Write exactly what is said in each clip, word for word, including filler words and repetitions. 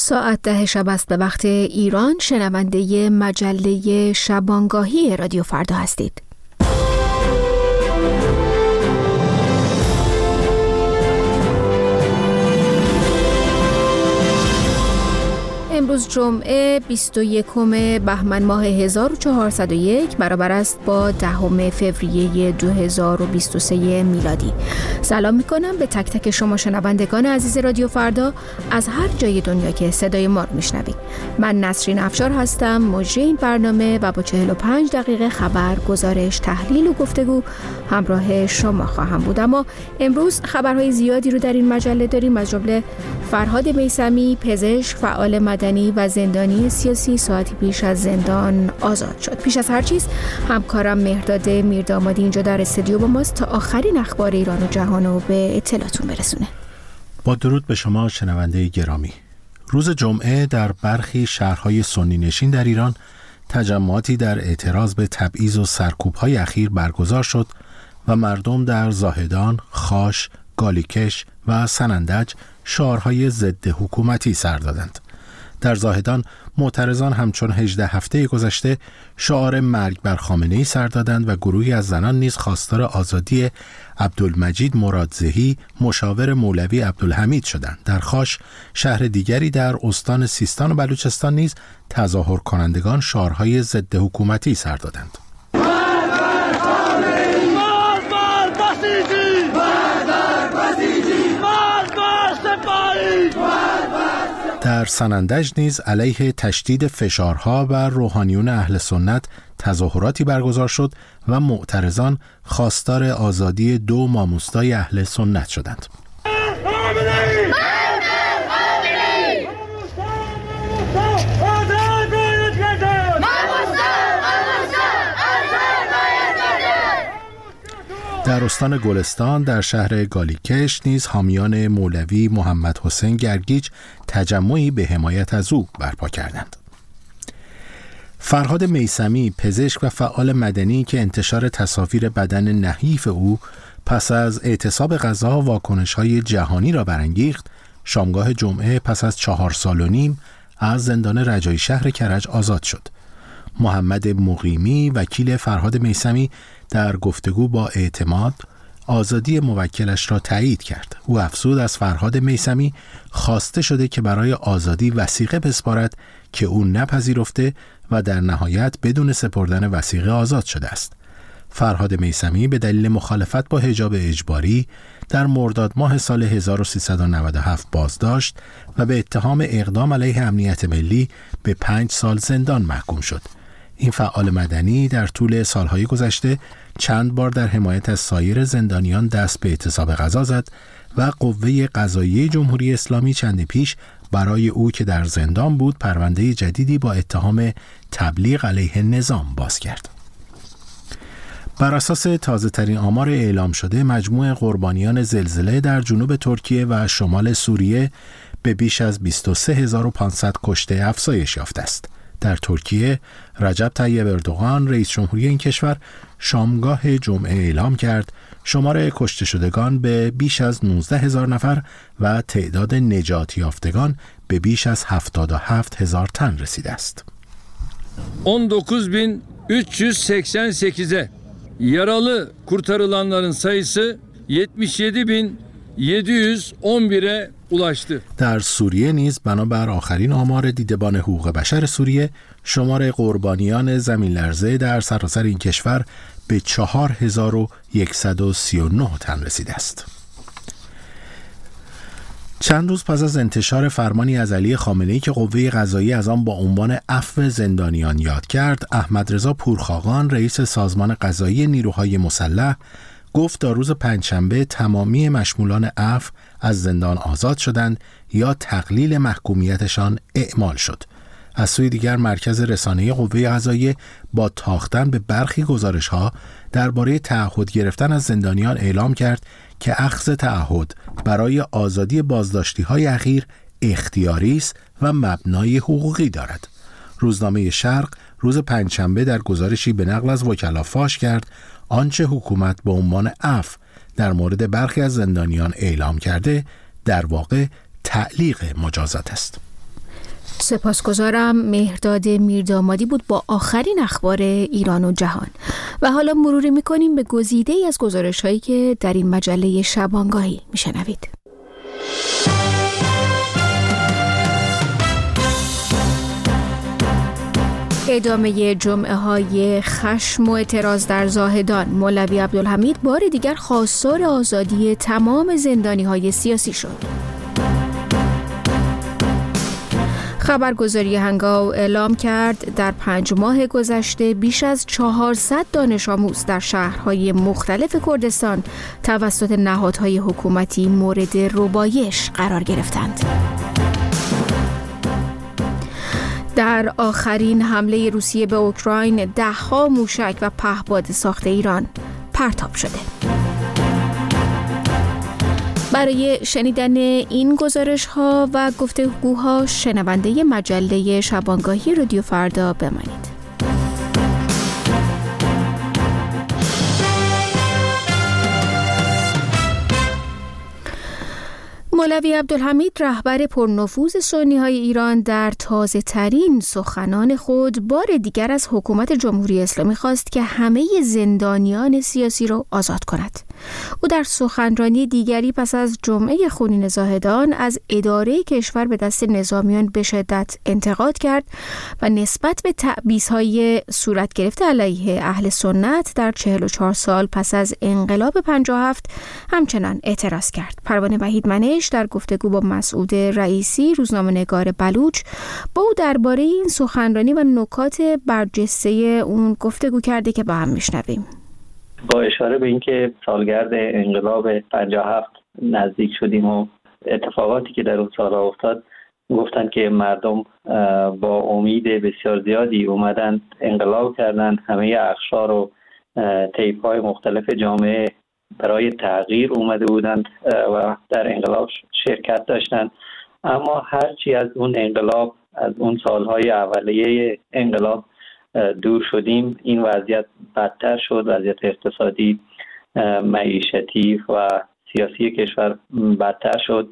ساعت ده شب است به وقت ایران. شنونده مجله شبانگاهی رادیو فردا هستید. امروز جمعه بیست و یکم بهمن ماه هزار و چهارصد و یک برابر است با دهم فوریه دو هزار و بیست و سه میلادی. سلام میکنم به تک تک شما شنوندگان عزیز رادیو فردا از هر جای دنیا که صدای ما رو میشنوید. من نسرین افشار هستم، مجری این برنامه و با چهل و پنج دقیقه خبر، گزارش، تحلیل و گفتگو همراه شما خواهم بود. اما امروز خبرهای زیادی رو در این مجله داریم، از جمله فرهاد میثمی پزشک، فعال مدنی و زندانی سیاسی ساعتی پیش از زندان آزاد شد. پیش از هر چیز همکارم مهرداد میردامادی اینجا در استودیو با ماست تا آخرین اخبار ایران و جهان رو به اطلاعتون برسونه. با درود به شما شنونده گرامی. روز جمعه در برخی شهرهای سنی نشین در ایران تجمعاتی در اعتراض به تبعیض و سرکوب‌های اخیر برگزار شد و مردم در زاهدان، خاش، گالیکش و سنندج شعارهای ضد حکومتی سر دادند. در زاهدان معترضان همچون هجده هفته گذشته شعار مرگ بر خامنه‌ای سر دادند و گروهی از زنان نیز خواستار آزادی عبدالمجید مرادزهی مشاور مولوی عبدالحمید شدند. در خاش، شهر دیگری در استان سیستان و بلوچستان نیز تظاهر کنندگان شعارهای ضد حکومتی سر دادند. در سنندج نیز علیه تشدید فشارها بر روحانیون اهل سنت تظاهراتی برگزار شد و معترضان خواستار آزادی دو ماموستای اهل سنت شدند. در استان گلستان در شهر گالیکش نیز حامیان مولوی محمد حسین گرگیج تجمعی به حمایت از او برپا کردند. فرهاد میثمی پزشک و فعال مدنی که انتشار تصاویر بدن نحیف او پس از اعتصاب غذا واکنش‌های جهانی را برانگیخت، شامگاه جمعه پس از چهار سال و نیم از زندان رجایی شهر کرج آزاد شد. محمد مقیمی وکیل فرهاد میثمی در گفتگو با اعتماد آزادی موکلش را تایید کرد. او افزود از فرهاد میثمی خواسته شده که برای آزادی وثیقه بسپارد که او نپذیرفته و در نهایت بدون سپردن وثیقه آزاد شده است. فرهاد میثمی به دلیل مخالفت با حجاب اجباری در مرداد ماه سال هزار و سیصد و نود و هفت بازداشت و به اتهام اقدام علیه امنیت ملی به پنج سال زندان محکوم شد. این فعال مدنی در طول سالهای گذشته چند بار در حمایت از سایر زندانیان دست به اعتصاب غذا زد و قوه قضاییه جمهوری اسلامی چند پیش برای او که در زندان بود پرونده جدیدی با اتهام تبلیغ علیه نظام باز کرد. بر اساس تازه‌ترین آمار اعلام شده، مجموع قربانیان زلزله در جنوب ترکیه و شمال سوریه به بیش از بیست و سه هزار و پانصد کشته افزایش یافته است. در ترکیه، رجب طیب اردوغان رئیس جمهوری این کشور شامگاه جمعه اعلام کرد شمار کشته شدگان به بیش از نوزده هزار نفر و تعداد نجات یافتگان به بیش از هفتاد و هفت هزار تن رسیده است. on dokuz bin üç yüz seksen sekize yaralı kurtarılanların sayısı yetmiş yedi bin yedi yüz on bire ulaştı. در سوریه نیز بنابر آخرین آمار دیدبان حقوق بشر سوریه شمار قربانیان زمین لرزه در سراسر این کشور به چهار هزار و صد و سی و نه تن رسیده است. چند روز پس از انتشار فرمانی از علی خامنه‌ای که قوه قضاییه از آن با عنوان عفو زندانیان یاد کرد، احمد رضا پورخاقان رئیس سازمان قضایی نیروهای مسلح گفت تا روز پنجشنبه تمامی مشمولان عفو از زندان آزاد شدند یا تقلیل محکومیتشان اعمال شد. از سوی دیگر مرکز رسانه‌ای قوه قضاییه با تاختن به برخی گزارش‌ها درباره تعهد گرفتن از زندانیان اعلام کرد که اخذ تعهد برای آزادی بازداشتی‌های اخیر اختیاری است و مبنای حقوقی دارد. روزنامه شرق روز پنجشنبه در گزارشی به نقل از وکلا فاش کرد آنچه حکومت به عنوان عفو در مورد برخی از زندانیان اعلام کرده در واقع تعلیق مجازات است. سپاسگزارم. مهرداد میردامادی بود با آخرین اخبار ایران و جهان. و حالا مروری میکنیم به گزیده‌ای از گزارش‌هایی که در این مجله شبانگاهی میشنوید. ادامه جمعه های خشم و اعتراض در زاهدان. مولوی عبدالحمید بار دیگر خواستار آزادی تمام زندانی های سیاسی شد. خبرگزاری هنگاو اعلام کرد در پنج ماه گذشته بیش از چهارصد دانش آموز در شهرهای مختلف کردستان توسط نهادهای حکومتی مورد ربایش قرار گرفتند. در آخرین حمله روسیه به اوکراین ده‌ها موشک و پهپاد ساخت ایران پرتاب شده. برای شنیدن این گزارش‌ها و گفتگوها شنونده مجله شبانگاهی رادیو فردا بمانید. مولوی عبدالحمید رهبر پرنفوذ سنی‌های ایران در تازه‌ترین سخنان خود بار دیگر از حکومت جمهوری اسلامی خواست که همه زندانیان سیاسی را آزاد کند. او در سخنرانی دیگری پس از جمعه خونین زاهدان از اداره کشور به دست نظامیان به شدت انتقاد کرد و نسبت به تعبیزهای صورت گرفته علیه اهل سنت در چهل و چهار سال پس از انقلاب پنجاه و هفت همچنان اعتراض کرد. پروانه وحید منش در گفتگو با مسعود رئیسی روزنامه‌نگار بلوچ با او درباره این سخنرانی و نکات برجسته اون گفتگو کرده که با هم میشنویم. با اشاره به اینکه سالگرد انقلاب پنجاه و هفت نزدیک شدیم و اتفاقاتی که در اون سال افتاد، گفتن که مردم با امید بسیار زیادی اومدن انقلاب کردن، همه اقشار و طیف‌های مختلف جامعه برای تغییر اومده بودند و در انقلاب شرکت داشتند. اما هرچی از اون انقلاب، از اون سالهای اولیه انقلاب دور شدیم، این وضعیت بدتر شد. وضعیت اقتصادی، معیشتی و سیاسی کشور بدتر شد.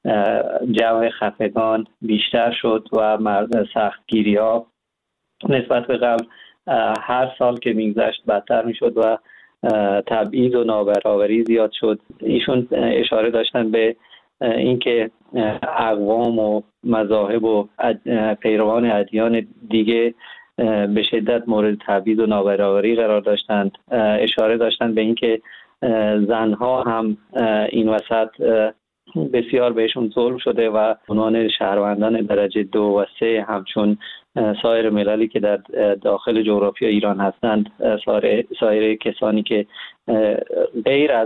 جو خفگان بیشتر شد و سختگیری ها نسبت به قبل هر سال که میگذشت بدتر میشد و تبعیض و نابرابری زیاد شد. ایشون اشاره داشتن به اینکه اقوام و مذاهب و پیروان ادیان دیگه به شدت مورد تبعیض و نابرابری قرار داشتند. اشاره داشتن به اینکه زنها هم این وسط بسیار بهشون ظلم شده و عنوان شهروندان درجه دو و سه همچون سایر مللی که در داخل جغرافی ایران هستند، سایر, سایر کسانی که غیر از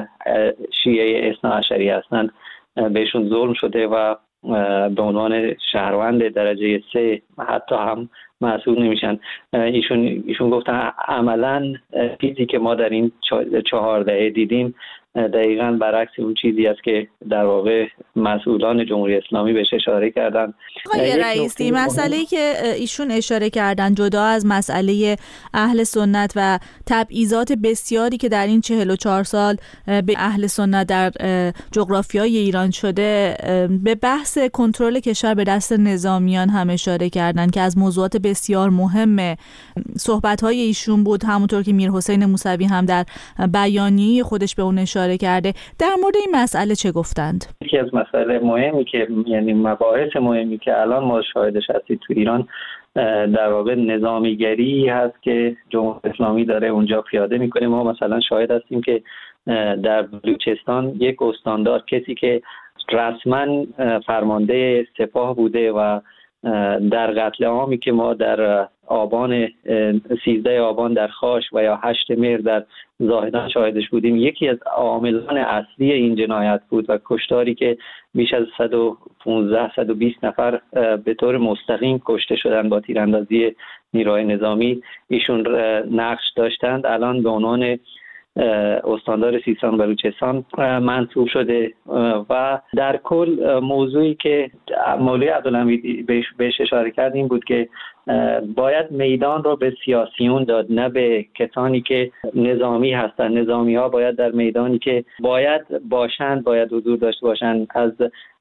شیعه اثناعشری هستند بهشون ظلم شده و به عنوان شهروند درجه سه حتی هم محسوب نمیشن. ایشون ایشون گفتن عملاً چیزی که ما در این چهار دهه دیدیم دقیقاً برعکس اون چیزی است که در واقع مسئولان جمهوری اسلامی بهش اشاره کردن. آقای رئیسی، مسئله‌ای که ایشون اشاره کردن جدا از مسئله اهل سنت و تبعیضات بسیاری که در این چهل و چهار سال به اهل سنت در جغرافیای ایران شده، به بحث کنترل کشور به دست نظامیان هم اشاره کردن که از موضوعات بسیار مهم صحبت‌های ایشون بود، همونطور که میرحسین موسوی هم در بیانیه خودش به اون اشاره کرده. در مورد این مسئله چه گفتند؟ یکی از مسائل مهمی که یعنی مباحث مهمی که الان ما شاهدش هستید تو ایران در واقع نظامیگری هست که جمهوری اسلامی داره اونجا پیاده میکنه. ما مثلا شاهد هستیم که در بلوچستان یک استاندار، کسی که رسما فرمانده سپاه بوده و در قتل عامی که ما در آبان سیزده آبان در خاش و یا هشت مهر در زاهدان شاهدش بودیم، یکی از عاملان اصلی این جنایت بود و کشتاری که بیش از صد و پانزده صد و بیست نفر به طور مستقیم کشته شدن با تیراندازی نیروهای نظامی. ایشون نقش داشتند، الان به عنوان استاندار سیستان و بلوچستان منصوب شده و در کل موضوعی که مولوی عبدالحمید بهش اشاره کرد این بود که باید میدان رو به سیاسیون داد، نه به کسانی که نظامی هستند. نظامی ها باید در میدانی که باید باشند، باید حضور داشته باشند. از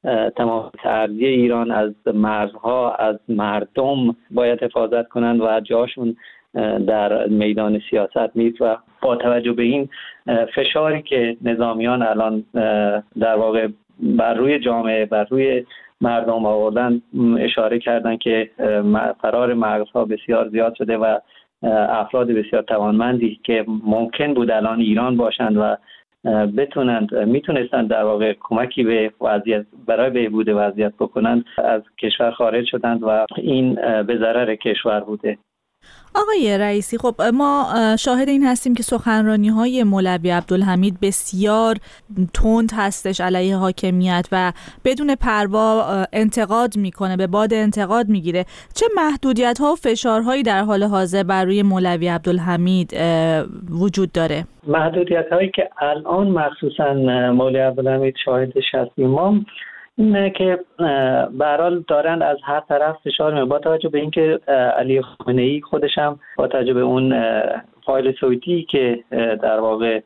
تمام ارضی ایران، از مرزها، از مردم باید حفاظت کنند و جاشون در میدان سیاست نیست. و با توجه به این فشاری که نظامیان الان در واقع بر روی جامعه، بر روی مردم آوردن، اشاره کردن که فرار مغزها بسیار زیاد شده و افراد بسیار توانمندی که ممکن بود الان ایران باشند و بتونند میتونستند در واقع کمکی به وضعیت برای بهبود وضعیت بکنند، از کشور خارج شدند و این به ضرر کشور بوده. آقای رئیسی، خب ما شاهد این هستیم که سخنرانی‌های مولوی عبدالحمید بسیار تند هستش علیه حاکمیت و بدون پروا انتقاد میکنه، به باد انتقاد میگیره. چه محدودیت‌ها و فشارهایی در حال حاضر بر روی مولوی عبدالحمید وجود داره؟ محدودیت‌هایی که الان مخصوصا مولوی عبدالحمید شاهدش هستیم ما اینه که به هر حال دارن از هر طرف فشار میاد. با توجه به اینکه علی خامنه‌ای خودش هم با توجه به اون فایل صوتی که در واقع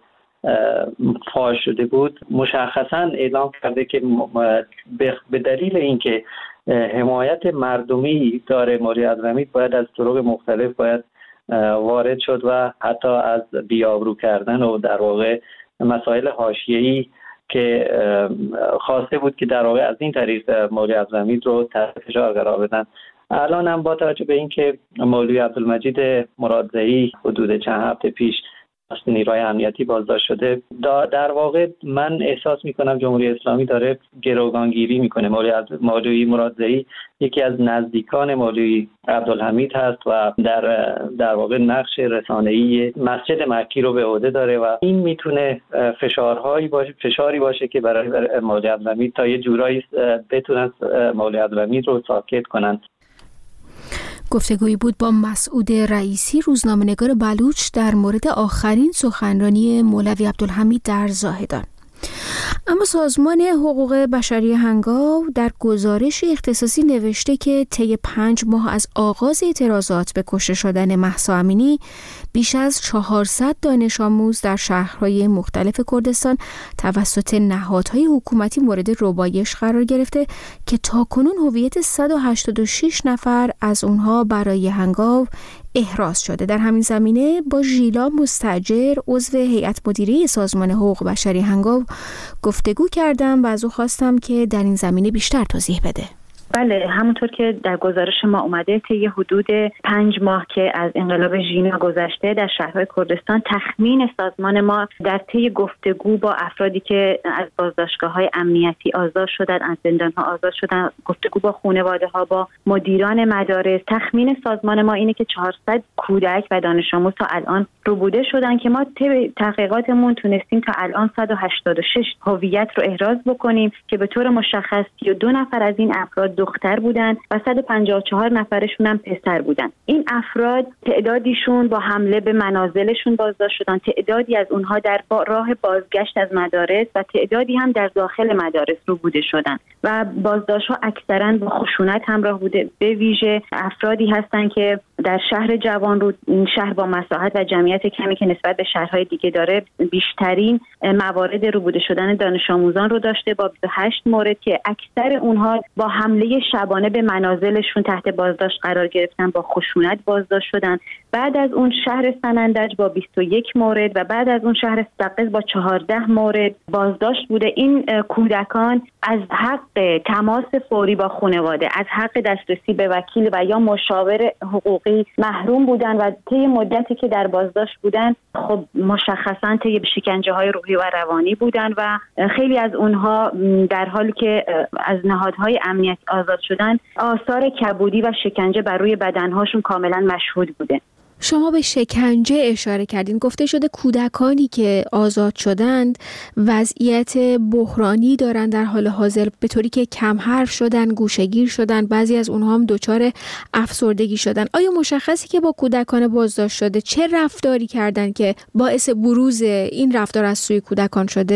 فاش شده بود مشخصا اعلام کرده که به دلیل اینکه حمایت مردمی داره مولوی عبدالحمید باید از طرق مختلف باید وارد شد و حتی از بی‌آبرو کردن و در واقع مسائل حاشیه‌ای که خواسته بود که در واقع از این طریق مولوی عبدالحمید رو تحت فشار قرار بدن. الان هم با توجه به اینکه مولوی عبدالمجید مرادزئی حدود چند هفته پیش از نیروهای امنیتی بازداشت شده، در واقع من احساس میکنم جمهوری اسلامی داره گروگانگیری میکنه. مولوی مرادزئی یکی از نزدیکان مولوی عبدالحمید هست و در در واقع نقش رسانه‌ای مسجد مکی رو به عهده داره و این میتونه فشارهایی باشه فشاری باشه که برای مولوی عبدالحمید تا یه جورایی بتونن مولوی عبدالحمید رو ساکت کنن. گفتگویی بود با مسعود رئیسی، روزنامه‌نگار بلوچ، در مورد آخرین سخنرانی مولوی عبدالحمید در زاهدان. اما سازمان حقوق بشری هنگاو در گزارش اختصاصی نوشته که طی پنج ماه از آغاز اعتراضات به کشته شدن مهسا امینی بیش از چهارصد دانش آموز در شهرهای مختلف کردستان توسط نهادهای حکومتی مورد ربایش قرار گرفته که تاکنون هویت صد و هشتاد و شش نفر از اونها برای هنگاو احراز شده. در همین زمینه با ژیلا مستاجر، عضو هیئت مدیره سازمان حقوق بشری هنگاو گفتگو کردم و از او خواستم که در این زمینه بیشتر توضیح بده. بله، همونطور که در گزارش ما اومده طی حدود پنج ماه که از انقلاب ژینا گذشته در شهرهای کردستان تخمین سازمان ما در طی گفتگو با افرادی که از بازداشتگاه‌های امنیتی آزاد شدند، از زندان‌ها آزاد شدند، گفتگو با خانواده‌ها، با مدیران مدارس، تخمین سازمان ما اینه که چهارصد کودک و دانش آموز تا الان ربوده شدن که ما طی تحقیقاتمون تونستیم تا الان صد و هشتاد و شش هویت رو احراز بکنیم که به طور مشخص سی و دو نفر از این افراد دختر بودن و صد و پنجاه و چهار نفرشون هم پسر بودن. این افراد تعدادیشون با حمله به منازلشون بازداشت شدن، تعدادی از اونها در راه بازگشت از مدارس و تعدادی هم در داخل مدارس ربوده شدن و بازداشت‌ها اکثراً با خشونت همراه بوده. به ویژه افرادی هستن که در شهر جوانرود، این شهر با مساحت و جمعیت کمی که نسبت به شهرهای دیگه داره، بیشترین موارد ربوده شدن دانش آموزان رو داشته با بیست و هشت مورد که اکثر اونها با حمله شبانه به منازلشون تحت بازداشت قرار گرفتن، با خشونت بازداشت شدن. بعد از اون شهر سنندج با بیست و یک مورد و بعد از اون شهر سقز با چهارده مورد بازداشت بوده. این کودکان از حق تماس فوری با خانواده، از حق دسترسی به وکیل و یا مشاور حقوقی محروم بودن و طی مدتی که در بازداشت بودن خب مشخصاً طی شکنجه‌های روحی و روانی بودن و خیلی از اونها در حالی که از نهادهای امنیتی آزاد شدن آثار کبودی و شکنجه بر روی بدنهاشون کاملا مشهود بوده. شما به شکنجه اشاره کردین. گفته شده کودکانی که آزاد شدند وضعیت بحرانی دارند در حال حاضر، به طوری که کم حرف شدن، گوشه‌گیر شدن، بعضی از اونها هم دچار افسردگی شدن. آیا مشخصی که با کودکان بازداشت شده چه رفتاری کردن که باعث بروز این رفتار از سوی کودکان شده؟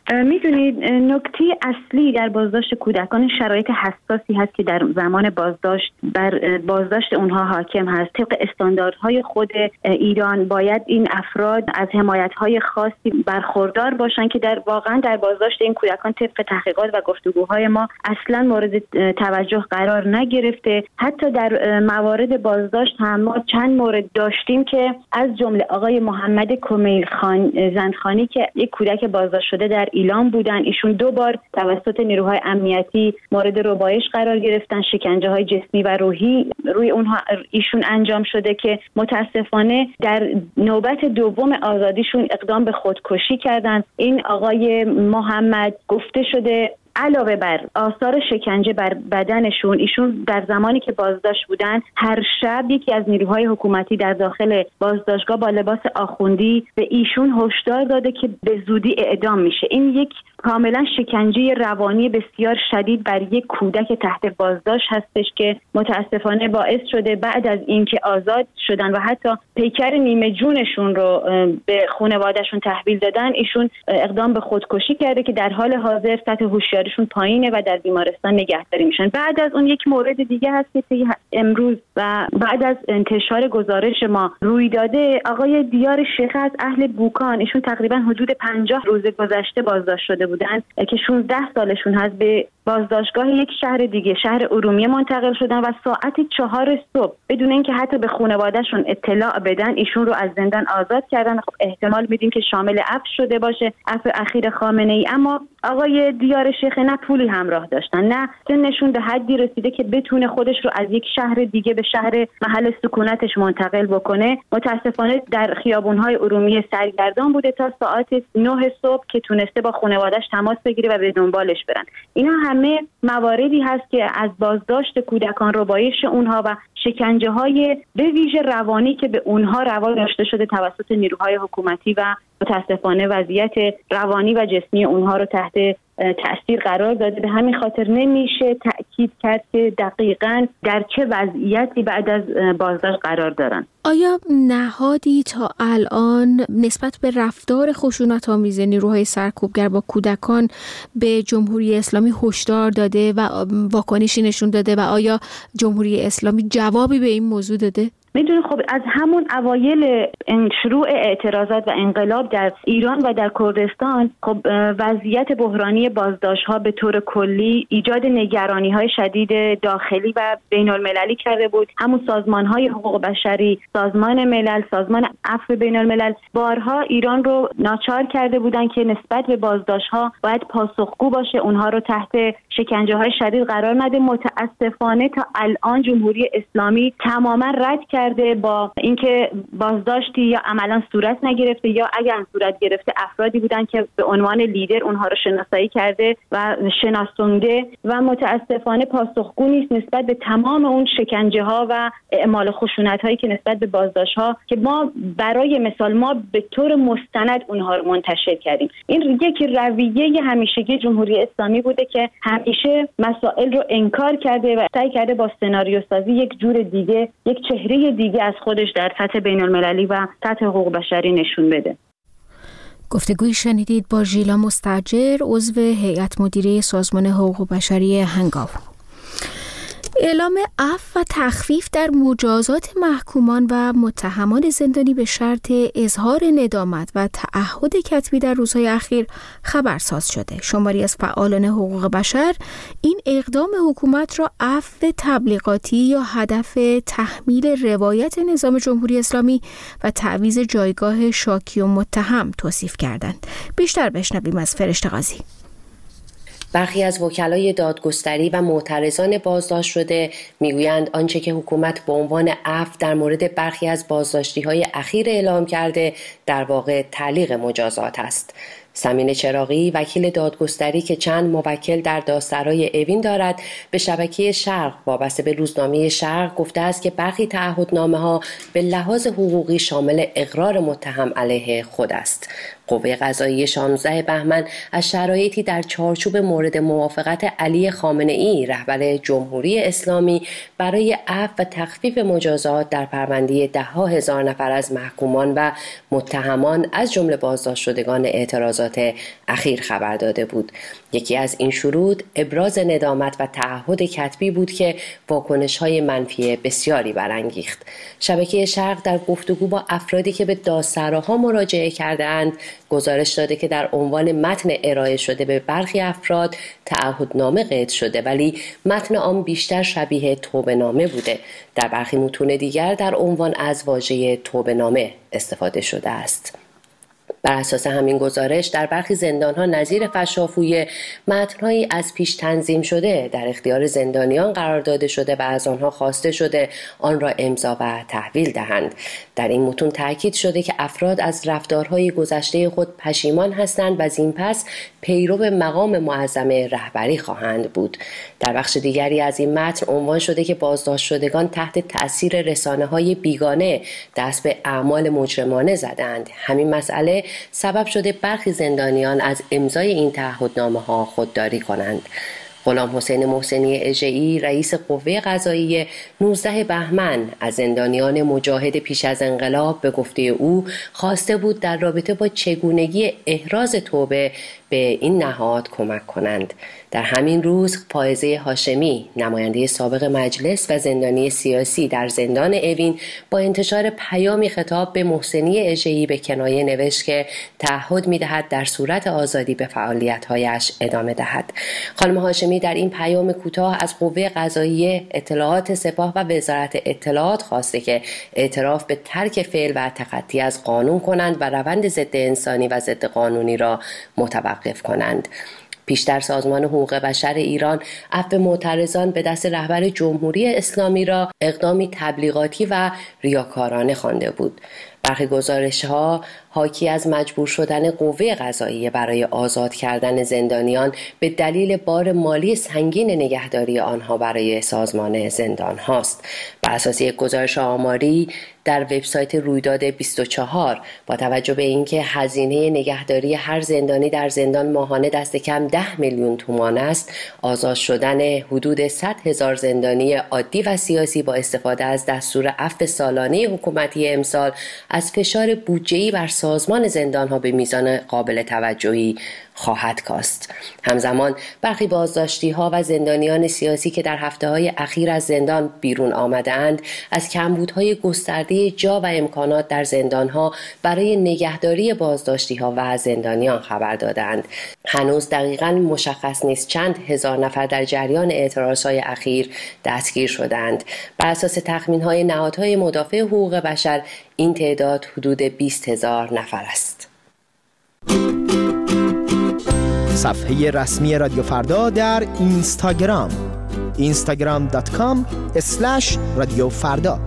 میدونید نکته اصلی در بازداشت کودکان شرایط حساسی هست که در زمان بازداشت بر بازداشت اونها حاکم هست. طبق استانداردهای خود ایران باید این افراد از حمایت‌های خاصی برخوردار باشن که در واقعا در بازداشت این کودکان طبق تحقیقات و گفتگوهای ما اصلا مورد توجه قرار نگرفته. حتی در موارد بازداشت هم ما چند مورد داشتیم که از جمله آقای محمد کمیل خان زندخانی که یک کودک بازداشت شده در ایلام بودن، ایشون دو بار توسط نیروهای امنیتی مورد ربایش قرار گرفتن، شکنجه های جسمی و روحی روی اونها ایشون انجام شده که متاسفانه در نوبت دوم آزادیشون اقدام به خودکشی کردن. این آقای محمد گفته شده علاوه بر آثار شکنجه بر بدنشون، ایشون در زمانی که بازداشت بودن هر شب یکی از نیروهای حکومتی در داخل بازداشتگاه با لباس آخوندی به ایشون هشدار داده که به زودی اعدام میشه. این یک کاملا شکنجه روانی بسیار شدید بر یک کودک تحت بازداشت هستش که متاسفانه باعث شده بعد از اینکه آزاد شدن و حتی پیکر نیمه جونشون رو به خانواده‌شون تحویل دادن، ایشون اقدام به خودکشی کرده که در حال حاضر سطح هوشیاریشون پایینه و در بیمارستان نگهداری میشن. بعد از اون یک مورد دیگه هست که امروز و بعد از انتشار گزارش ما روی داده، آقای دیار شیخ از اهل بوکان، ایشون تقریبا حدود پنجاه روز گذشته بازداشت شده بودن که شانزده سالشون هست، به بازداشتگاه یک شهر دیگه شهر ارومیه منتقل شدن و ساعت چهار صبح بدون اینکه حتی به خانواده‌شون اطلاع بدن ایشون رو از زندان آزاد کردن. خب احتمال میدیم که شامل عفو شده باشه، عفو اخیر خامنه‌ای. اما آقای دیار شیخ نه پولی همراه داشتن، نه سنشون به حدی رسیده که بتونه خودش رو از یک شهر دیگه به شهر محل سکونتش منتقل بکنه. متاسفانه در خیابون‌های ارومیه سرگردان بوده تا ساعت نه صبح که تونسته با خانواده‌اش تماس بگیره و به دنبالش برن. اینا همه مواردی هست که از بازداشت کودکان، ربایش اونها و شکنجه‌های به ویژه روانی که به اونها روا داشته شده توسط نیروهای حکومتی و متاسفانه وضعیت روانی و جسمی اونها رو تحت تأثیر قرار داده. به همین خاطر نمیشه تأکید کرد که دقیقاً در چه وضعیتی بعد از بازداشت قرار دارن. آیا نهادی تا الان نسبت به رفتار خشونت‌آمیز نیروهای سرکوبگر با کودکان به جمهوری اسلامی هشدار داده و واکنشی نشون داده و آیا جمهوری اسلامی جوابی به این موضوع داده؟ میدونی خب از همون اوایل شروع اعتراضات و انقلاب در ایران و در کردستان خب وضعیت بحرانی بازداشت‌ها به طور کلی ایجاد نگرانی‌های شدید داخلی و بین‌المللی کرده بود. همون سازمان‌های حقوق بشری، سازمان ملل، سازمان عفو بین‌الملل بارها ایران رو ناچار کرده بودن که نسبت به بازداشت‌ها باید پاسخگو باشه، اونها رو تحت شکنجه‌های شدید قرار نده. متأسفانه تا الان جمهوری اسلامی تماماً رد کرد با اینکه بازداشتی یا عملا صورت نگرفته یا اگر صورت گرفته افرادی بودن که به عنوان لیدر اونها رو شناسایی کرده و شناسونده و متاسفانه پاسخگو نیست نسبت به تمام اون شکنجه ها و اعمال خشونت هایی که نسبت به بازداشت ها که ما برای مثال ما به طور مستند اونها رو منتشر کردیم. این یک رویه همیشگی جمهوری اسلامی بوده که همیشه مسائل رو انکار کرده و سعی کرده با سناریو سازی یک جور دیگه، یک چهره دیگه از خودش در سطح بین المللی و سطح حقوق بشری نشون بده. گفتگوی شنیدید با ژیلا مستاجر، عضو هیئت مدیره سازمان حقوق بشری هنگاو. اعلام عفو و تخفیف در مجازات محکومان و متهمان زندانی به شرط اظهار ندامت و تعهد کتبی در روزهای اخیر خبرساز شده. شماری از فعالان حقوق بشر این اقدام حکومت را عفو تبلیغاتی یا هدف تحمیل روایت نظام جمهوری اسلامی و تعویض جایگاه شاکی و متهم توصیف کردند. بیشتر بشنویم از فرشته قاضی. برخی از وکلای دادگستری و معترضان بازداشت شده میگویند آنچه که حکومت به عنوان عفو در مورد برخی از بازداشتی‌های اخیر اعلام کرده در واقع تعلیق مجازات است. سمین چراغی، وکیل دادگستری که چند موکل در دادسرای اوین دارد، به شبکه شرق وابسته به روزنامه شرق گفته است که برخی تعهدنامه‌ها به لحاظ حقوقی شامل اقرار متهم علیه خود است. قوه قضاییه شانزده بهمن از شرایطی در چارچوب مورد موافقت علی خامنه‌ای رهبر جمهوری اسلامی برای عفو و تخفیف مجازات در پرونده ده ها هزار نفر از محکومان و متهمان از جمله بازداشت شدگان اعتراضات لحظات اخیر خبر داده بود. یکی از این شروط ابراز ندامت و تعهد کتبی بود که واکنش‌های منفی بسیاری برانگیخت. شبکه شرق در گفتگو با افرادی که به دادسراها مراجعه کرده‌اند گزارش داده که در عنوان متن ارائه شده به برخی افراد تعهدنامه قید شده، ولی متن آن بیشتر شبیه توبه‌نامه بوده. در برخی متون دیگر در عنوان از واژه توبه‌نامه استفاده شده است. بر اساس همین گزارش در برخی زندان‌ها نظیر فشافوی متن‌هایی از پیش تنظیم شده در اختیار زندانیان قرار داده شده و از آنها خواسته شده آن را امضا و تحویل دهند. در این متون تاکید شده که افراد از رفتارهای گذشته خود پشیمان هستند و از این پس پیرو مقام معظم رهبری خواهند بود. در بخش دیگری از این متن عنوان شده که بازداشت شدگان تحت تأثیر رسانه‌های بیگانه دست به اعمال مجرمانه زدند. همین مسئله سبب شده برخی زندانیان از امضای این تعهدنامه‌ها خودداری کنند. غلام حسین محسنی اژه‌ای رئیس قوه قضاییه نوزده بهمن از زندانیان مجاهد پیش از انقلاب به گفته او خواسته بود در رابطه با چگونگی احراز توبه به این نهاد کمک کنند. در همین روز فائزه هاشمی نماینده سابق مجلس و زندانی سیاسی در زندان اوین با انتشار پیامی خطاب به محسنی اژه‌ای به کنایه نوشت که تعهد می‌دهد در صورت آزادی به فعالیت‌هایش ادامه دهد. خانم هاشمی در این پیام کوتاه از قوه قضاییه، اطلاعات سپاه و وزارت اطلاعات خواسته که اعتراف به ترک فعل و تخطی از قانون کنند و روند ضد انسانی و ضد قانونی را متوقف کنند. پیشتر سازمان حقوق بشر ایران عفو معترضان به دست رهبر جمهوری اسلامی را اقدامی تبلیغاتی و ریاکارانه خوانده بود. برخی گزارش‌ها حاکی از مجبور شدن قوه قضاییه برای آزاد کردن زندانیان به دلیل بار مالی سنگین نگهداری آنها برای سازمان زندان هاست. بر اساس یک گزارش آماری در وبسایت رویداد بیست و چهار با توجه به اینکه هزینه نگهداری هر زندانی در زندان ماهانه دست کم ده میلیون تومان است، آزاد شدن حدود صد هزار زندانی عادی و سیاسی با استفاده از دستور عفو سالانه حکومتی امسال از فشار بودجه‌ای بر سازمان زندان‌ها به میزان قابل توجهی خواهد کاست. همزمان برخی بازداشتی‌ها و زندانیان سیاسی که در هفته‌های اخیر از زندان بیرون آمده‌اند از کمبودهای گسترده جا و امکانات در زندان‌ها برای نگهداری بازداشتی‌ها و زندانیان خبر دادند. هنوز دقیقاً مشخص نیست چند هزار نفر در جریان اعتراض‌های اخیر دستگیر شدند. بر اساس تخمین‌های نهادهای مدافع حقوق بشر این تعداد حدود بیست هزار نفر است. صفحه رسمی رادیو فردا در اینستاگرام اینستاگرام دات کام اسلش رادیو فردا.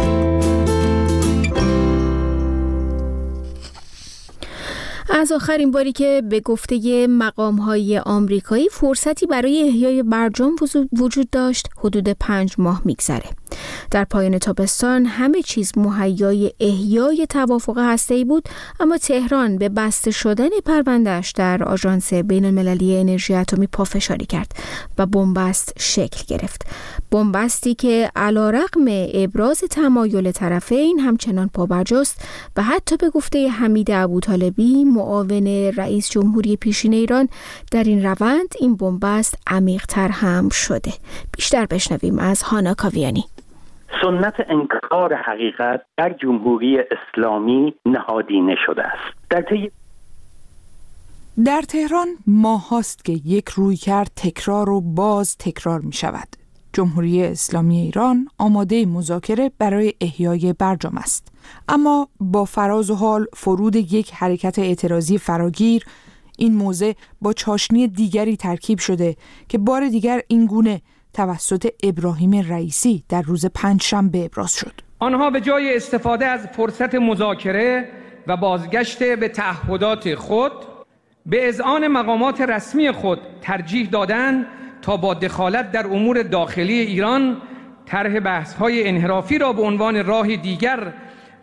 از آخرین باری که به گفته مقام‌های آمریکایی فرصتی برای احیای برجام وجود داشت حدود پنج ماه میگذره. در پایان تابستان همه چیز مهیای احیای توافق هسته‌ای بود، اما تهران به بسته شدن پرونده‌اش در آژانس بین‌المللی انرژی اتمی پافشاری کرد و بنبست شکل گرفت. بنبستی که علی‌رغم ابراز تمایل طرفین همچنان پابرجاست و حتی به گفته حمید ابوطالبی معاون رئیس جمهوری پیشین ایران در این روند این بنبست عمیق‌تر هم شده. بیشتر بشنویم از هانا کاویانی. سنت انکار حقیقت در جمهوری اسلامی نهادینه شده است. در طی در تهران ماه هاست که یک رویکرد تکرار و باز تکرار می شود. جمهوری اسلامی ایران آماده مذاکره برای احیای برجام است. اما با فراز و حال فرود یک حرکت اعتراضی فراگیر، این موضع با چاشنی دیگری ترکیب شده که بار دیگر این گونه توسط ابراهیم رئیسی در روز پنجشنبه ابراز شد. آنها به جای استفاده از فرصت مذاکره و بازگشت به تعهدات خود به اذعان مقامات رسمی خود ترجیح دادند تا با دخالت در امور داخلی ایران طرح بحث‌های انحرافی را به عنوان راه دیگر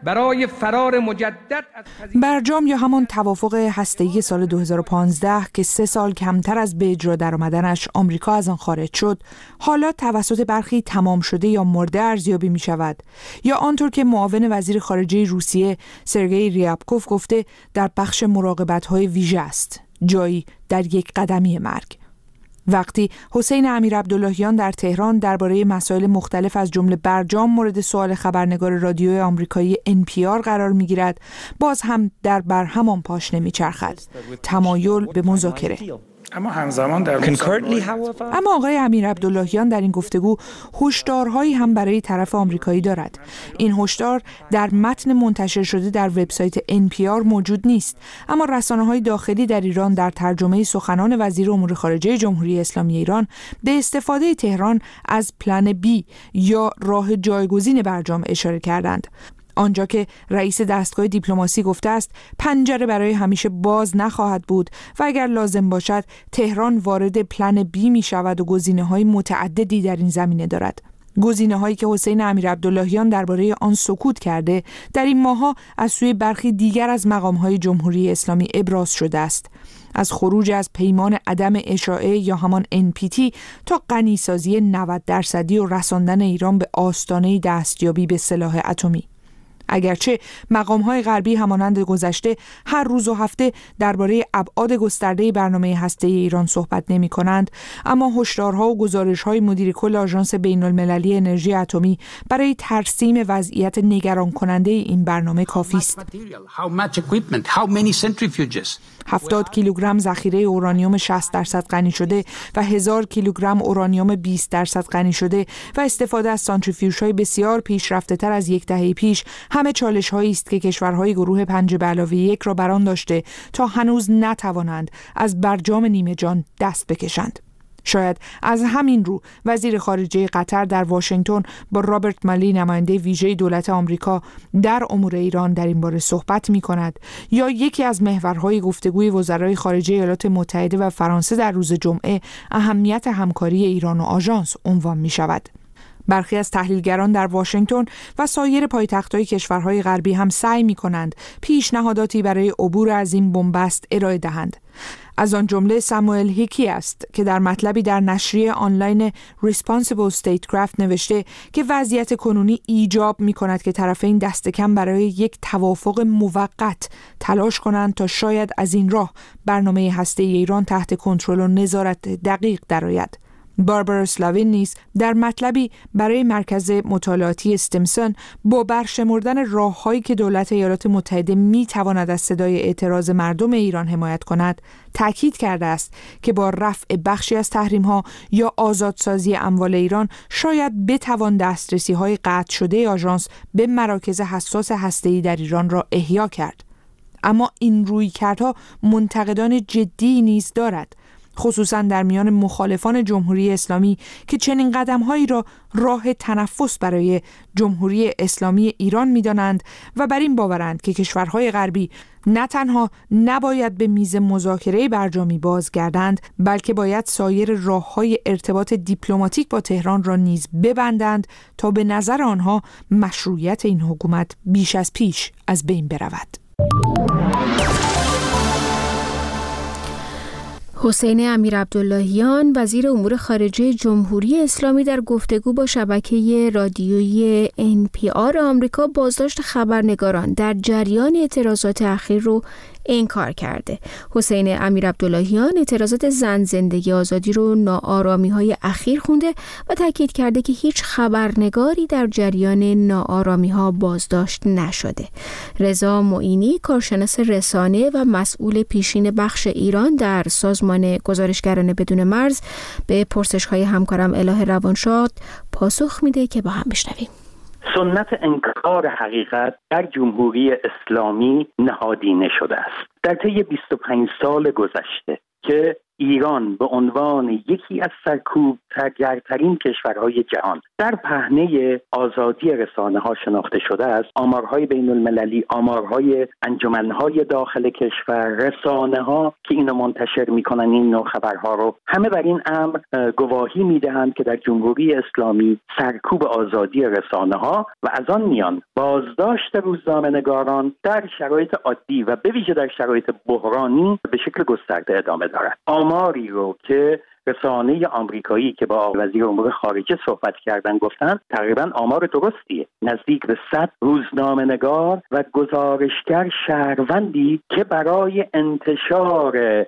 برای فرار مجدد از برجام یا همان توافق هسته‌ای سال دو هزار و پانزده که سه سال کمتر از به اجرا درآمدنش آمریکا از آن خارج شد، حالا توسط برخی تمام شده یا مرده ارزیابی می شود، یا آنطور که معاون وزیر خارجه روسیه سرگئی ریابکوف گفته در بخش مراقبت‌های ویژه است، جایی در یک قدمی مرگ. وقتی حسین امیرعبداللهیان در تهران درباره مسائل مختلف از جمله برجام مورد سوال خبرنگار رادیوی آمریکایی ان پی آر قرار می‌گیرد، باز هم در بر همان پاشنه می‌چرخد، تمایل به مذاکره. اما همزمان در اما آقای امیرعبداللهیان در این گفتگو هشدارهایی هم برای طرف آمریکایی دارد. این هشدار در متن منتشر شده در وبسایت ان پی آر موجود نیست، اما رسانه‌های داخلی در ایران در ترجمه سخنان وزیر امور خارجه جمهوری اسلامی ایران به استفاده تهران از پلن بی یا راه جایگزین برجام اشاره کردند. آنجا که رئیس دستگاه دیپلماسی گفته است پنجره برای همیشه باز نخواهد بود و اگر لازم باشد تهران وارد پلن بی می شود و گزینه‌های متعددی در این زمینه دارد. گزینه‌هایی که حسین امیرعبداللهیان درباره آن سکوت کرده در این ماه‌ها از سوی برخی دیگر از مقام‌های جمهوری اسلامی ابراز شده است، از خروج از پیمان عدم اشاعه یا همان ان پی تی تا غنیسازی نود درصدی و رساندن ایران به آستانه دستیابی به سلاح اتمی. اگرچه مقام‌های غربی همانند گذشته هر روز و هفته درباره ابعاد گسترده برنامه هسته‌ای ایران صحبت نمی‌کنند، اما هشدارها و گزارش‌های مدیر کل آژانس بین‌المللی انرژی اتمی برای ترسیم وضعیت نگران کننده این برنامه کافی است. هفتاد کیلوگرم ذخیره اورانیوم شصت درصد غنی شده و هزار کیلوگرم اورانیوم بیست درصد غنی شده و استفاده از سانتریفیوژهای بسیار پیشرفته‌تر از یک دهه پیش همه چالش‌هایی است که کشورهای گروه پنج به علاوه یک را بران داشته تا هنوز نتوانند از برجام نیمه جان دست بکشند. شاید از همین رو وزیر خارجه قطر در واشنگتن با رابرت مالی نماینده ویژه دولت آمریکا در امور ایران در این باره صحبت می‌کند، یا یکی از محورهای گفتگوی وزرای خارجه ایالات متحده و فرانسه در روز جمعه اهمیت همکاری ایران و آژانس عنوان می‌شود. برخی از تحلیلگران در واشنگتن و سایر پایتخت‌های کشورهای غربی هم سعی می‌کنند پیشنهاداتی برای عبور از این بنبست ارائه دهند. از آن جمله ساموئل هیکی است که در مطلبی در نشریه آنلاین Responsible Statecraft نوشته که وضعیت کنونی ایجاب می‌کند که طرفین دست کم برای یک توافق موقت تلاش کنند تا شاید از این راه برنامه هسته‌ای ایران تحت کنترل و نظارت دقیق درآید. باربارا سلاوین نیز در مطلبی برای مرکز مطالعاتی استیمسون با برشمردن راه‌هایی که دولت ایالات متحده می‌تواند از صدای اعتراض مردم ایران حمایت کند، تاکید کرده است که با رفع بخشی از تحریم‌ها یا آزادسازی اموال ایران شاید بتوان دسترسی‌های قطع شده آژانس به مراکز حساس هسته‌ای در ایران را احیا کرد. اما این رویکردها منتقدان جدی نیز دارد، خصوصا در میان مخالفان جمهوری اسلامی که چنین قدم‌هایی را راه تنفس برای جمهوری اسلامی ایران می‌دانند و بر این باورند که کشورهای غربی نه تنها نباید به میز مذاکره برجامی بازگردند، بلکه باید سایر راه‌های ارتباط دیپلماتیک با تهران را نیز ببندند تا به نظر آنها مشروعیت این حکومت بیش از پیش از بین برود. حسین امیرعبداللهیان وزیر امور خارجه جمهوری اسلامی در گفتگو با شبکه رادیویی ان پی آر آمریکا بازداشت خبرنگاران در جریان اعتراضات اخیر رو انکار کرده. حسین امیرعبداللهیان اعتراضات زن زندگی آزادی رو ناآرامی‌های اخیر خونده و تاکید کرده که هیچ خبرنگاری در جریان ناآرامی‌ها بازداشت نشده. رضا معینی کارشناس رسانه و مسئول پیشین بخش ایران در سازمان گزارشگران بدون مرز به پرسش‌های همکارم اله روانشاد پاسخ میده که با هم بشنویم. سنت انکار حقیقت در جمهوری اسلامی نهادینه شده است. در طی بیست و پنج سال گذشته که ایران به عنوان یکی از سرکوب‌ترین کشورهای جهان در پهنه آزادی رسانه‌ها شناخته شده است. آمارهای بین المللی، آمارهای انجمنهای داخل کشور، رسانه‌ها که اینو منتشر میکنن این نوع خبرها رو، همه بر این امر گواهی میدهند که در جمهوری اسلامی سرکوب آزادی رسانه‌ها و از آن میان بازداشت روزنامه‌نگاران در شرایط عادی و به ویژه در شرایط بحرانی به شکل گسترده ادامه دارد. آماری رو که رسانه آمریکایی که با وزیر امور خارجه صحبت کردن گفتن تقریبا آمار درستیه. نزدیک به صد روزنامه‌نگار و گزارشگر شهروندی که برای انتشار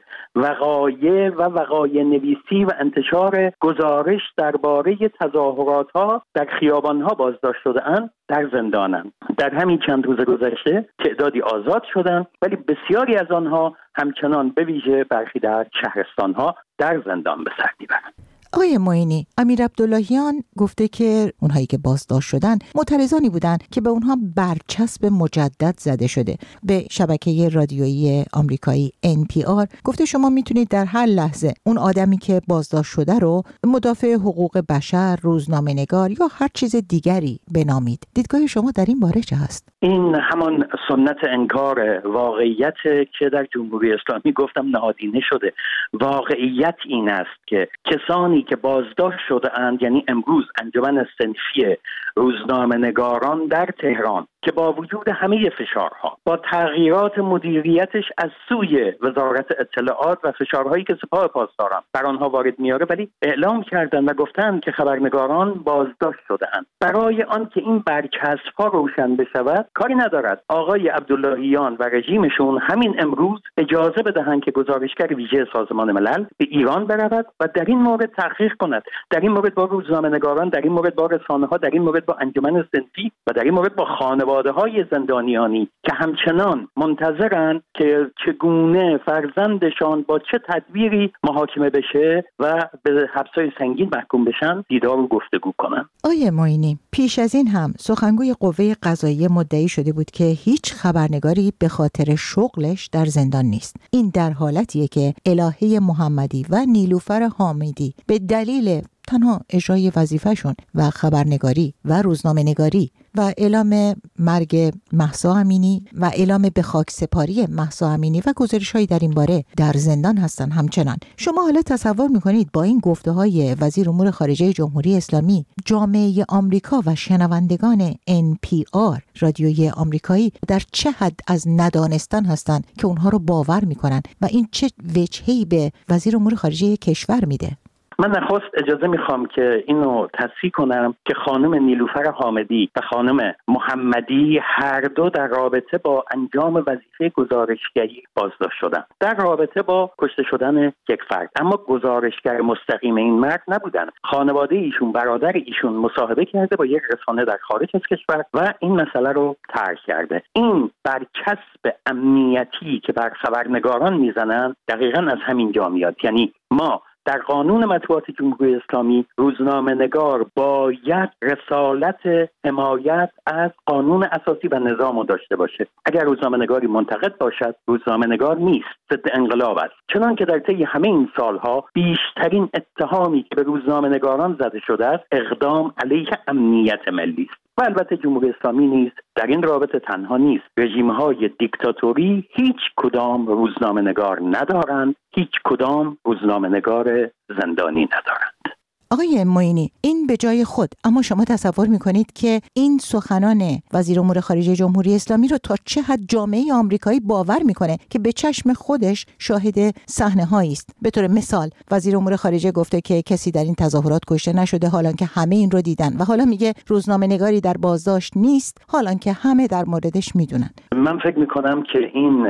وقایع و وقایع نویسی و انتشار گزارش درباره تظاهرات‌ها در خیابان‌ها بازداشت شده‌اند در زندانند. در همین چند روز گذشته تعدادی آزاد شدند، ولی بسیاری از آنها همچنان به ویژه برخی در شهرستان‌ها در زندان به سر میبرند. آقای معینی، امیر عبداللهیان گفته که اونهایی که بازداشت شدن معترضانی بودن که به اونها برچسب مجدد زده شده. به شبکه رادیویی آمریکایی ان پی آر گفته شما میتونید در هر لحظه اون آدمی که بازداشت شده رو مدافع حقوق بشر، روزنامه‌نگار یا هر چیز دیگری بنامید. دیدگاه شما در این باره چه هست؟ این همان سنت انکار واقعیت که در جمهوری اسلامی گفتم نهادینه شده. واقعیت این است که کسانی که بازداشت شده اند، یعنی امروز انجمن صنفی روزنامه‌نگاران در تهران که با وجود همه فشارها، با تغییرات مدیریتش از سوی وزارت اطلاعات و فشارهایی که سپاه پاسداران بر آنها وارد میاره، ولی اعلام کردن و گفتن که خبرنگاران بازداشت شده اند. برای آن که این برچسب‌ها روشن بشود کاری ندارد آقای عبداللهیان و رژیمشون همین امروز اجازه بدهند که گزارشگر ویژه سازمان ملل به ایران برود و در این مورد تحقیق کند، در این مورد با روزنامه‌نگاران، در این مورد با رسانه‌ها، در این مورد با انجمن صنفی و در این مورد با خانواده‌های زندانیانی که همچنان منتظرند که چگونه فرزندشان با چه تدبیری محاکمه بشه و به حبس‌های سنگین محکوم بشن دیدار و گفتگو کنند. آقای معینی، پیش از این هم سخنگوی قوه قضاییه مدعی شده بود که هیچ خبرنگاری به خاطر شغلش در زندان نیست. این در حالتیه که الهه محمدی و نیلوفر حامدی به دلیل تنها اجرای وظیفه‌شون و خبرنگاری و روزنامه‌نگاری و اعلام مرگ مهسا امینی و اعلام به خاک سپاری مهسا امینی و گزارش‌هایی در این باره در زندان هستن. همچنان شما حالا تصور می‌کنید با این گفته‌های وزیر امور خارجه جمهوری اسلامی جامعه آمریکا و شنوندگان ان پی آر رادیوی آمریکایی در چه حد از ندانستن هستند که اونها رو باور می‌کنن و این چه وجهی به وزیر امور خارجه کشور میده؟ من نخست اجازه میخوام که اینو تصحیح کنم که خانم نیلوفر حامدی و خانم محمدی هر دو در رابطه با انجام وظیفه گزارشگری بازداشت شدن، در رابطه با کشته شدن یک فرد، اما گزارشگر مستقیم این مرد نبودن. خانواده ایشون، برادر ایشون مصاحبه کرده با یک رسانه در خارج از کشور و این مسئله رو طرح کرده. این برچسب امنیتی که بر خبرنگاران میزنن دقیقاً از همین جا میاد. یعنی ما در قانون مطبوعات جمهوری اسلامی روزنامه‌نگار باید رسالت حمایت از قانون اساسی و نظام رو داشته باشه. اگر روزنامه‌نگاری منتقد باشد، روزنامه‌نگار نیست، ضد انقلاب است. چنانکه در طی همه این سالها بیشترین اتهامی که به روزنامه‌نگاران زده شده است اقدام علیه امنیت ملی است. و البته جمهوری اسلامی نیز در این رابطه تنها نیست. رژیم‌های دیکتاتوری هیچ کدام روزنامه‌نگار ندارند، هیچ کدام روزنامه‌نگار زندانی ندارند. آقای معینی، این به جای خود، اما شما تصور میکنید که این سخنان وزیر امور خارجه جمهوری اسلامی رو تا چه حد جامعه آمریکایی باور میکنه که به چشم خودش شاهد صحنه‌هایی است؟ به طور مثال وزیر امور خارجه گفته که کسی در این تظاهرات کشته نشده، حالان که همه این رو دیدن، و حالا میگه روزنامه‌نگاری در بازداشت نیست، حالان که همه در موردش میدونن. من فکر میکنم که این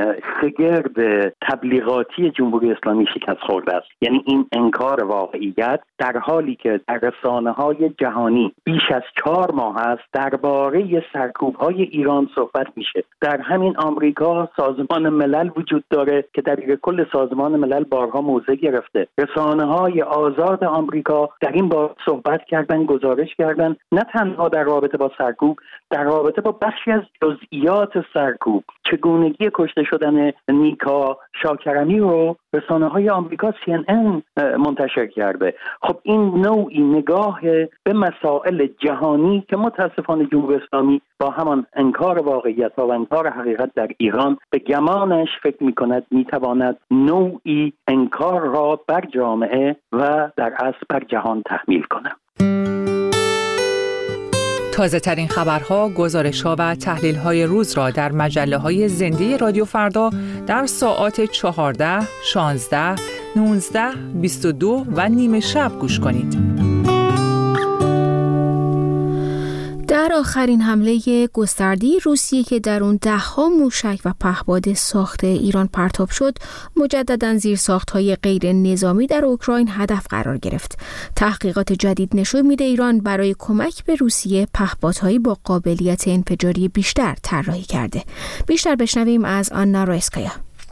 شگرد تبلیغاتی جمهوری اسلامی شکست خورده است. یعنی این انکار واقعیت در حال حالی که در رسانه‌های جهانی بیش از چهار ماه است درباره سرکوب‌های ایران صحبت میشه. در همین آمریکا سازمان ملل وجود داره که در کل سازمان ملل بارها موضع گرفته. رسانه‌های آزاد آمریکا در این باره صحبت کردن، گزارش کردن، نه تنها در رابطه با سرکوب، در رابطه با بخشی از جزئیات سرکوب، چگونگی کشته شدن نیکا شاکرمی رو رسانه‌های آمریکا سی ان ان منتشر کرده. خب این نوعی نگاه به مسائل جهانی که متاسفانه جمهوری اسلامی با همان انکار واقعیت و انکار حقیقت در ایران به گمانش فکر می‌کند می‌تواند نوعی انکار را بر جامعه و در اصل بر جهان تحمیل کند. تازه ترین خبرها، گزارش‌ها و تحلیل‌های روز را در مجله‌های زنده رادیو فردا در ساعات چهارده، شانزده، نوزده، بیست و دو و نیمه شب گوش کنید. در آخرین حمله گسترده روسیه که در اون ده‌ها موشک و پهپاد ساخت ایران پرتاب شد، مجدداً زیرساخت‌های غیر نظامی در اوکراین هدف قرار گرفت. تحقیقات جدید نشون میده ایران برای کمک به روسیه پهپادهایی با قابلیت انفجاری بیشتر طراحی کرده. بیشتر بشنویم از آنا رایسکایا.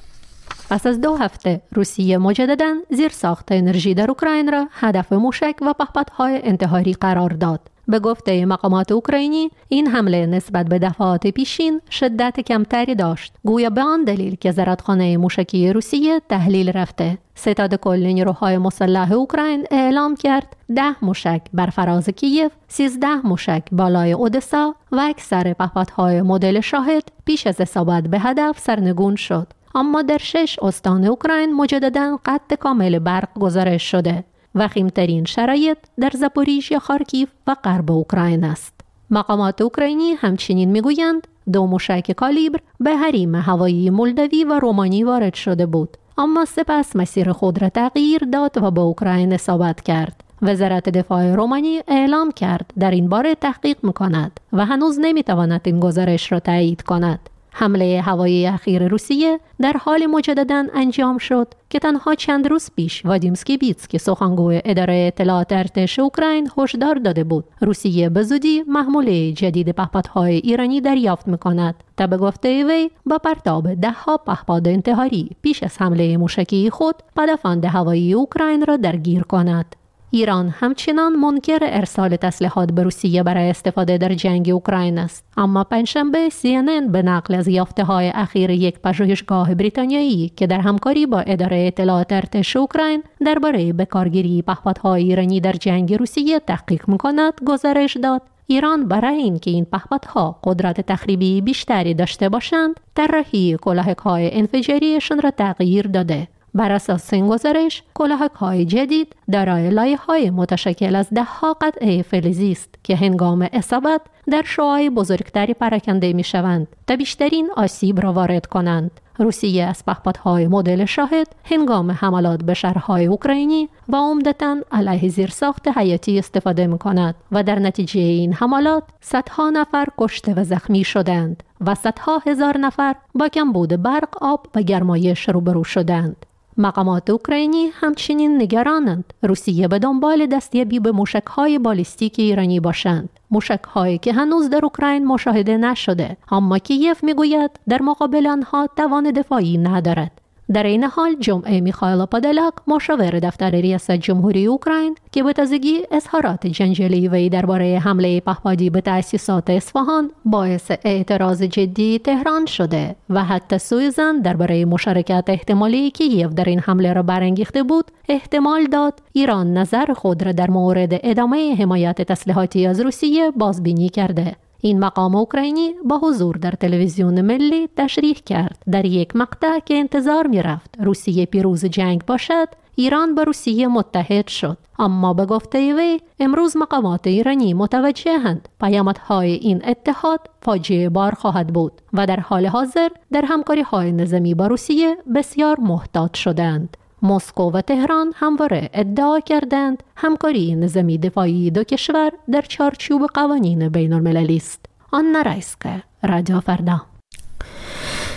پس از دو هفته روسیه مجدداً زیرساخت انرژی در اوکراین را هدف موشک و پهپادهای انتحاری قرار داد. به گفته مقامات اوکراینی این حمله نسبت به دفعات پیشین شدت کمتری داشت، گویا به آن دلیل که زرادخانه موشکی روسیه تحلیل رفته. ستاد کل نیروهای مسلح اوکراین اعلام کرد ده موشک بر فراز کیف، سیزده موشک بالای اودسا و اکثر پهپادهای مدل شاهد پیش از اصابت به هدف سرنگون شد. اما در شش استان اوکراین مجدداً قطع کامل برق گزارش شده. وخیمترین شرایط در زاپوریژیا، خارکیف و غرب اوکراین است. مقامات اوکراینی همچنین میگویند دو موشک کالیبر به حریم هوایی مولدوی و رومانی وارد شده بود، اما سپس مسیر خود را تغییر داد و به اوکراین اصابت کرد. وزارت دفاع رومانی اعلام کرد در این باره تحقیق میکند و هنوز نمیتواند این گزارش را تایید کند. حمله هوایی اخیر روسیه در حال مجدداً انجام شد که تنها چند روز پیش وادیمسکی بیتسکی سخنگوی اداره اطلاعات ارتش اوکراین هشدار داده بود روسیه به زودی محموله جدید پهپادهای ایرانی دریافت می‌کند تا به گفته وی با پرتاب ده‌ها پهپاد انتحاری پیش از حمله موشکی خود پدافند هوایی اوکراین را درگیر کند. ایران همچنان منکر ارسال تسلیحات به روسیه برای استفاده در جنگ اوکراین است، اما پنجشنبه سی ان ان به نقل از یافته‌های اخیر یک پژوهشگاه بریتانیایی که در همکاری با اداره اطلاعات ارتش اوکراین درباره بکارگیری پهپادهای ایرانی در جنگ روسیه تحقیق می‌کند گزارش داد ایران برای اینکه این پهپادها قدرت تخریبی بیشتری داشته باشند، طراحی کلاهک‌های انفجاریشان را تغییر داده. بر اساس این گزارش، کلاهک‌های جدید دارای لایه‌های متشکل از ده‌ها قطعه فلزی است که هنگام اصابت در شعاع بزرگتری پراکنده می‌شوند تا بیشترین آسیب را وارد کنند. روسیه از پهپادهای مدل شاهد هنگام حملات به شهرهای اوکراینی و عمدتاً علیه زیرساخت حیاتی استفاده می‌کند و در نتیجه این حملات صدها نفر کشته و زخمی شدند و صدها هزار نفر با کمبود برق، آب و گرمایش روبرو شدند. مقامات اوکراینی همچنین نگرانند روسیه به دنبال دستیابی به موشک‌های بالیستیک ایرانی باشند، موشک‌هایی که هنوز در اوکراین مشاهده نشده، اما کیف میگوید در مقابل آنها توان دفاعی ندارد. در این حال جمعه میخائیل پادالاک مشاور دفتر ریاست جمهوری اوکراین که به تازگی اظهارات جنجالی وی درباره حمله پهپادی به تأسیسات اصفهان باعث اعتراض جدی تهران شده و حتی سویزن درباره مشارکت احتمالی کیف در این حمله را برانگیخته بود، احتمال داد ایران نظر خود را در مورد ادامه حمایت تسلیحاتی از روسیه بازبینی کرده. این مقام اوکراینی با حضور در تلویزیون ملی تشریح کرد در یک مقطع که انتظار می رفت روسیه پیروز جنگ باشد، ایران با روسیه متحد شد. اما به گفته وی امروز مقامات ایرانی متوجهند پیامدهای این اتحاد فاجعه بار خواهد بود و در حال حاضر در همکاری های نظامی با روسیه بسیار محتاط شدند. مسکو و تهران همواره ادعا کردند همکاری نظامی دفاعی دو کشور در چارچوب قوانین بین المللی است. آنا رایسکایا، رادیو فردا.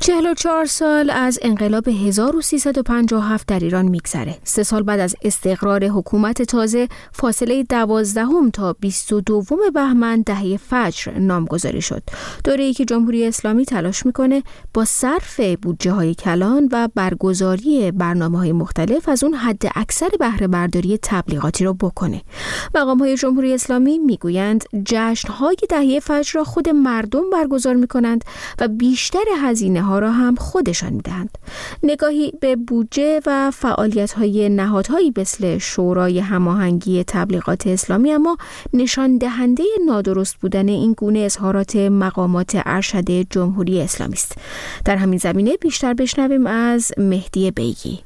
چهل و چهار سال از انقلاب هزار و سیصد و پنجاه و هفت در ایران میگذره. سه سال بعد از استقرار حکومت تازه، فاصله دوازدهم تا بیست و دوم بهمن دهه فجر نامگذاری شد. دوره‌ای که جمهوری اسلامی تلاش میکنه با صرف بودجه های کلان و برگزاری برنامه‌های مختلف از اون حد اکثر بهره برداری تبلیغاتی رو بکنه. مقام‌های جمهوری اسلامی میگویند جشن‌های دهه فجر را خود مردم برگزار میکنند و بیشتر هزینه ها را هم خودشان میدهند. نگاهی به بودجه و فعالیت‌های نهادهایی مثل شورای هماهنگی تبلیغات اسلامی اما نشان دهنده نادرست بودن این گونه اظهارات مقامات ارشد جمهوری اسلامی است. در همین زمینه بیشتر بشنویم از مهدی بیگی.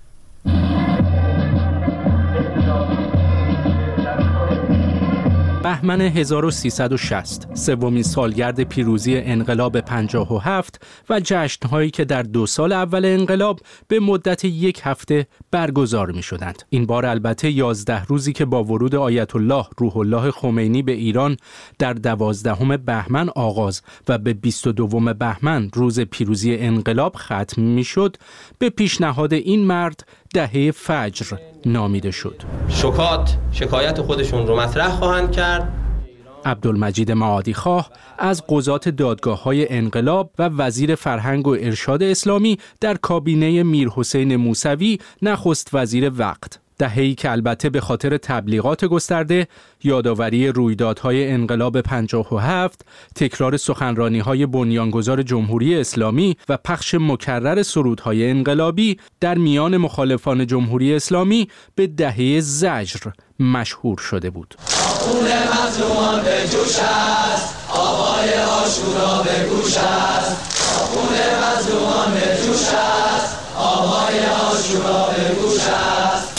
بهمن هزار و سیصد و شصت، سومین سالگرد پیروزی انقلاب پنجاه و هفت و جشن‌هایی که در دو سال اول انقلاب به مدت یک هفته برگزار می‌شدند. این بار البته یازده روزی که با ورود آیت الله روح الله خمینی به ایران در دوازدهم بهمن آغاز و به بیست و دوم بهمن روز پیروزی انقلاب ختم می‌شد، به پیشنهاد این مرد دهه فجر نامیده شد. شکات شکایت خودشون رو مطرح خواهند کرد. عبدالمجید معادی خواه از قضات دادگاه‌های انقلاب و وزیر فرهنگ و ارشاد اسلامی در کابینه میرحسین موسوی نخست وزیر وقت. دهه‌ای که البته به خاطر تبلیغات گسترده، یادآوری رویدادهای انقلاب پنجاه و هفت، تکرار سخنرانی‌های بنیانگذار جمهوری اسلامی و پخش مکرر سرودهای انقلابی در میان مخالفان جمهوری اسلامی به دهه زجر مشهور شده بود. خون مظلومان به جوش است، آوای عاشورا به گوش است. خون مظلومان به جوش است، آوای عاشورا به گوش است.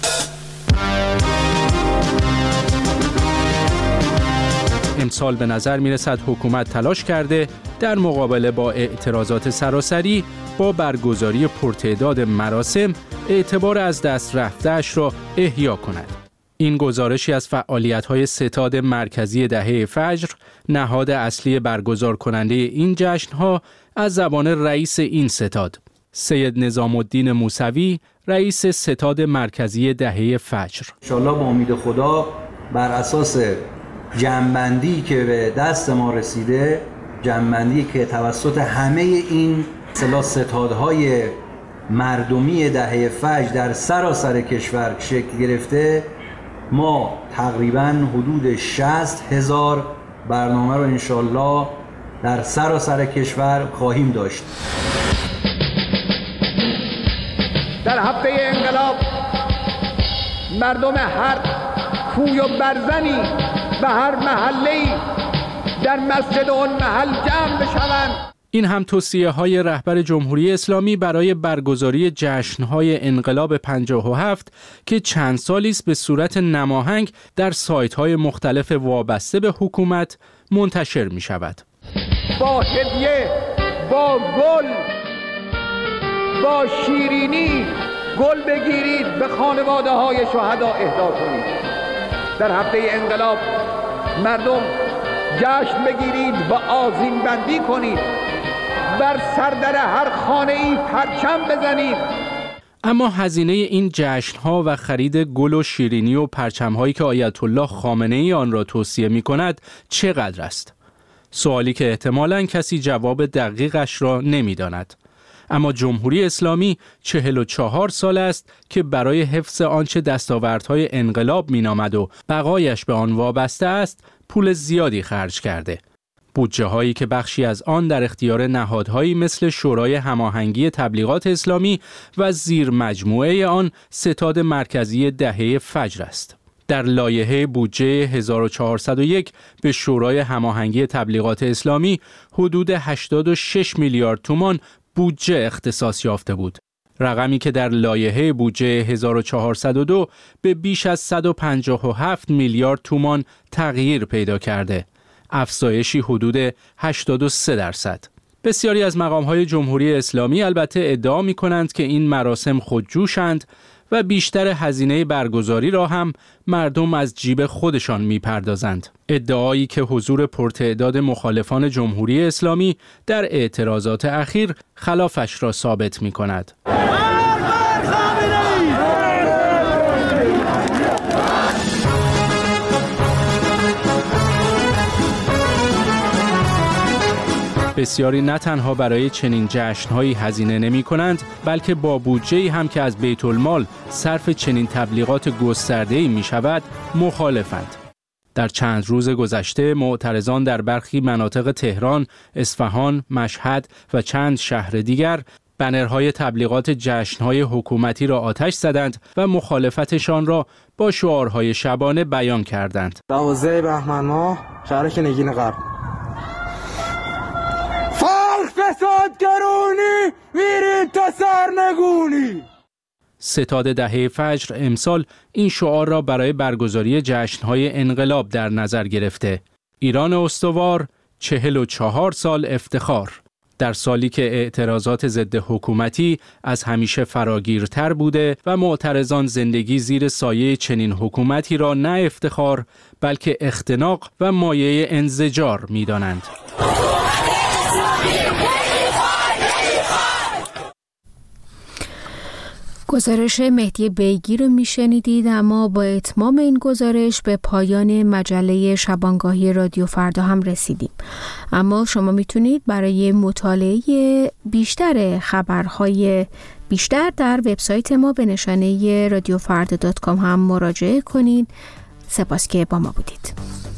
امسال به نظر می رسد حکومت تلاش کرده در مقابله با اعتراضات سراسری با برگزاری پرتعداد مراسم اعتبار از دست رفته‌اش را احیا کند. این گزارشی از فعالیت‌های ستاد مرکزی دهه فجر، نهاد اصلی برگزار کننده این جشن‌ها، از زبان رئیس این ستاد، سید نظام الدین موسوی، رئیس ستاد مرکزی دهه فجر. انشالله با امید خدا بر اساس جمع‌بندی که به دست ما رسیده، جمع‌بندی که توسط همه این اصطلاح ستادهای مردمی دهه فجر در سراسر کشور شکل گرفته، ما تقریباً حدود شصت هزار برنامه رو انشالله در سراسر کشور خواهیم داشت. در هفته انقلاب مردم هر کوی و برزنی و هر محله‌ای در مسجد اون محل جمع بشوند. این هم توصیه های رهبر جمهوری اسلامی برای برگزاری جشن‌های انقلاب پنجاه و هفت که چند سالی است به صورت نماهنگ در سایت‌های مختلف وابسته به حکومت منتشر می شود. با هدیه، با گل، با شیرینی گل بگیرید، به خانواده های شهدا اهدا کنید. در هفته انقلاب مردم جشن بگیرید و آذین بندی کنید، بر سردر هر خانه ای پرچم بزنید. اما هزینه این جشن‌ها و خرید گل و شیرینی و پرچم‌هایی که آیت الله خامنه‌ای آن را توصیه می‌کند چقدر است؟ سوالی که احتمالاً کسی جواب دقیقش را نمی‌داند. اما جمهوری اسلامی چهل و چهار سال است که برای حفظ آنچه دستاوردهای انقلاب مینامد و بقایش به آن وابسته است پول زیادی خرج کرده. بودجه هایی که بخشی از آن در اختیار نهادهایی مثل شورای هماهنگی تبلیغات اسلامی و زیر مجموعه آن ستاد مرکزی دهه فجر است. در لایحه بودجه هزار و چهارصد و یک به شورای هماهنگی تبلیغات اسلامی حدود هشتاد و شش میلیارد تومان بودجه اختصاص یافته بود. رقمی که در لایحه بودجه هزار و چهارصد و دو به بیش از صد و پنجاه و هفت میلیارد تومان تغییر پیدا کرده. افزایشی حدود هشتاد و سه درصد. بسیاری از مقام‌های جمهوری اسلامی البته ادعا می‌کنند که این مراسم خودجوشند و بیشتر هزینه برگزاری را هم مردم از جیب خودشان می‌پردازند. ادعایی که حضور پرتعداد مخالفان جمهوری اسلامی در اعتراضات اخیر خلافش را ثابت می‌کند. بسیاری نه تنها برای چنین جشن‌هایی هزینه نمی‌کنند، بلکه با بودجه‌ای هم که از بیت المال صرف چنین تبلیغات گسترده‌ای می‌شود، مخالفند. در چند روز گذشته معترضان در برخی مناطق تهران، اصفهان، مشهد و چند شهر دیگر بنرهای تبلیغات جشن‌های حکومتی را آتش زدند و مخالفتشان را با شعارهای شبانه بیان کردند. دوازده بهمن ماه شهر نگین غرب. فساد گرونی میرید تا سرنگونی. ستاد دهه فجر امسال این شعار را برای برگزاری جشن‌های انقلاب در نظر گرفته. ایران استوار، چهل و چهار سال افتخار. در سالی که اعتراضات ضد حکومتی از همیشه فراگیرتر بوده و معترضان زندگی زیر سایه چنین حکومتی را نه افتخار بلکه اختناق و مایه انزجار می‌دانند. گزارش مهدی بیگی رو میشنیدید، اما با اتمام این گزارش به پایان مجله شبانگاهی رادیو فردا هم رسیدیم. اما شما میتونید برای مطالعه بیشتر خبرهای بیشتر در وبسایت ما به نشانه رادیو فردا دات کام هم مراجعه کنید. سپاس که با ما بودید.